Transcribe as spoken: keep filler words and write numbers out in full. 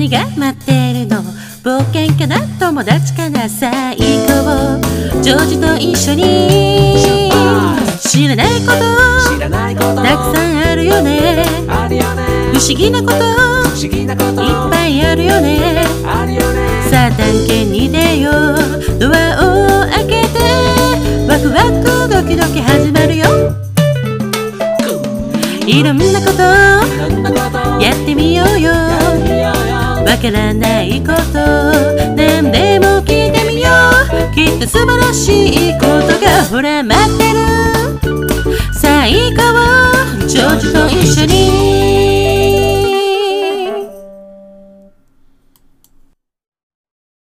が待ってるの？冒険かな？友達かな？最高。ジョージと一緒に知らないことたくさんあるよね。不思議なこといっぱいあるよね。さあ探検に出よう。ドアを開けてワクワクドキドキ始まるよ。いろんなことやってみようよ。わからないこと何でも聞いてみよう。きっと素晴らしいことがほら待ってる。最高。ジョージと一緒に